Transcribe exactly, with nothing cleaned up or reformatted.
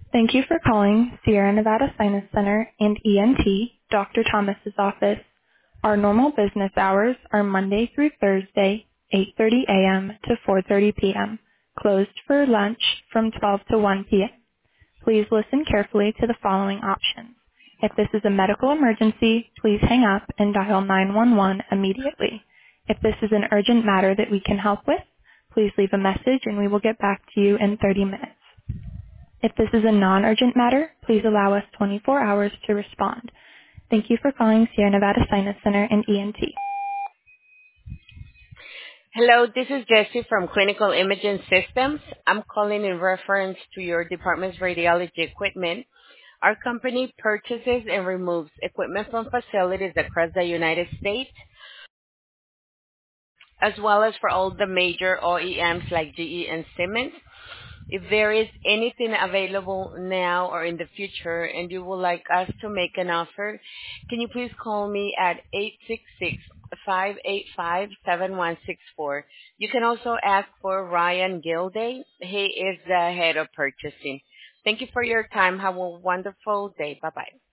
Thank you for calling Sierra Nevada Sinus Center and E N T, Doctor Thomas's office. Our normal business hours are Monday through Thursday, eight thirty a m to four thirty p m, closed for lunch from twelve to one p m Please listen carefully to the following options. If this is a medical emergency, please hang up and dial nine one one immediately. If this is an urgent matter that we can help with, please leave a message and we will get back to you in thirty minutes. If this is a non-urgent matter, please allow us twenty-four hours to respond. Thank you for calling Sierra Nevada Sinus Center and E N T. Hello, this is Jessie from Clinical Imaging Systems. I'm calling in reference to your department's radiology equipment. Our company purchases and removes equipment from facilities across the United States, as well as for all the major O E Ms like G E and Siemens. If there is anything available now or in the future and you would like us to make an offer, can you please call me at eight six six, five eight five, seven one six four. You can also ask for Ryan Gilday. He is the head of purchasing. Thank you for your time. Have a wonderful day. Bye-bye.